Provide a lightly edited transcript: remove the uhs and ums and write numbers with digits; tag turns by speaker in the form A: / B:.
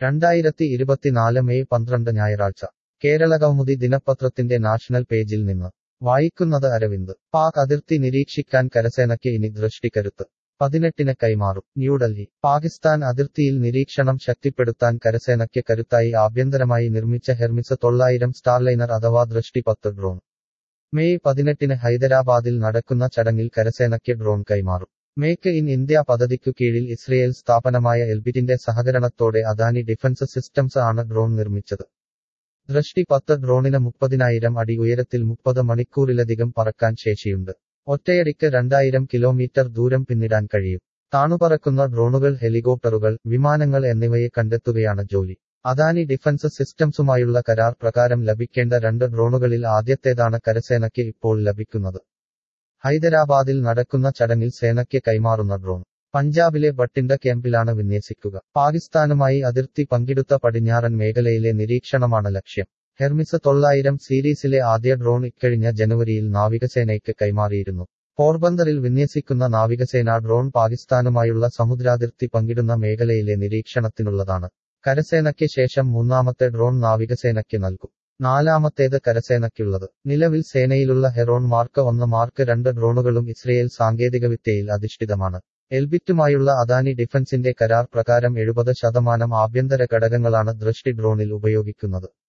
A: 2024 May 12 ഞായറാഴ്ച കേരളകൗമുദി ദിനപത്രത്തിന്റെ national പേജിൽ നിന്ന് വായിക്കുന്നത് അരവിന്ദ്. പാക് അതിർത്തി നിരീക്ഷിക്കാൻ കരസേനയ്ക്ക് ഇനി ദൃഷ്ടിക്കരുത്ത്. 18-ന് കൈമാറും. ന്യൂഡൽഹി. പാകിസ്ഥാൻ അതിർത്തിയിൽ നിരീക്ഷണം ശക്തിപ്പെടുത്താൻ കരസേനയ്ക്ക് കരുത്തായി ആഭ്യന്തരമായി നിർമ്മിച്ച ഹെർമിസ് 900 സ്റ്റാർലൈനർ അഥവാ ദൃഷ്ടി 10 ഡ്രോൺ. മെയ് 18-ന് ഹൈദരാബാദിൽ നടക്കുന്ന ചടങ്ങിൽ കരസേനയ്ക്ക് ഡ്രോൺ കൈമാറും. മേക്ക് ഇൻ ഇന്ത്യ പദ്ധതിക്കു കീഴിൽ ഇസ്രയേൽ സ്ഥാപനമായ എൽബിറ്റിന്റെ സഹകരണത്തോടെ അദാനി ഡിഫൻസ് സിസ്റ്റംസ് ആണ് ഡ്രോൺ നിർമ്മിച്ചത്. ദൃഷ്ടി 10 ഡ്രോണിന് 30,000 അടി ഉയരത്തിൽ 30 മണിക്കൂറിലധികം പറക്കാൻ ശേഷിയുണ്ട്. ഒറ്റയടിക്ക് 2000 കിലോമീറ്റർ ദൂരം പിന്നിടാൻ കഴിയും. താണുപറക്കുന്ന ഡ്രോണുകൾ, ഹെലികോപ്റ്ററുകൾ, വിമാനങ്ങൾ എന്നിവയെ കണ്ടെത്തുകയാണ് ജോലി. അദാനി ഡിഫൻസ് സിസ്റ്റംസുമായുള്ള കരാർ പ്രകാരം ലഭിക്കേണ്ട 2 ഡ്രോണുകളിൽ ആദ്യത്തേതാണ് കരസേനയ്ക്ക് ഇപ്പോൾ ലഭിക്കുന്നത്. ഹൈദരാബാദിൽ നടക്കുന്ന ചടങ്ങിൽ സേനയ്ക്ക് കൈമാറുന്ന ഡ്രോൺ പഞ്ചാബിലെ ബട്ടിൻഡ ക്യാമ്പിലാണ് വിന്യസിക്കുക. പാകിസ്ഥാനുമായി അതിർത്തി പങ്കിടുത്ത പടിഞ്ഞാറൻ മേഖലയിലെ നിരീക്ഷണമാണ് ലക്ഷ്യം. ഹെർമിസ് 900 സീരീസിലെ ആദ്യ ഡ്രോൺ ഇക്കഴിഞ്ഞ ജനുവരിയിൽ നാവികസേനയ്ക്ക് കൈമാറിയിരുന്നു. പോർബന്തറിൽ വിന്യസിക്കുന്ന നാവികസേന ഡ്രോൺ പാകിസ്ഥാനുമായുള്ള സമുദ്രാതിർത്തി പങ്കിടുന്ന മേഖലയിലെ നിരീക്ഷണത്തിനുള്ളതാണ്. കരസേനയ്ക്ക് ശേഷം 3ാമത്തെ ഡ്രോൺ നാവികസേനയ്ക്ക് നൽകും. 4ാമത്തേത് കരസേനയ്ക്കുള്ളത്. നിലവിൽ സേനയിലുള്ള ഹെറോൺ മാർക്ക് 1, മാർക്ക് 2 ഡ്രോണുകളും ഇസ്രയേൽ സാങ്കേതികവിദ്യയിൽ അധിഷ്ഠിതമാണ്. എൽബിറ്റുമായുള്ള അദാനി ഡിഫൻസിന്റെ കരാർ പ്രകാരം 70% ആഭ്യന്തര ഘടകങ്ങളാണ് ദൃഷ്ടി ഡ്രോണിൽ ഉപയോഗിക്കുന്നത്.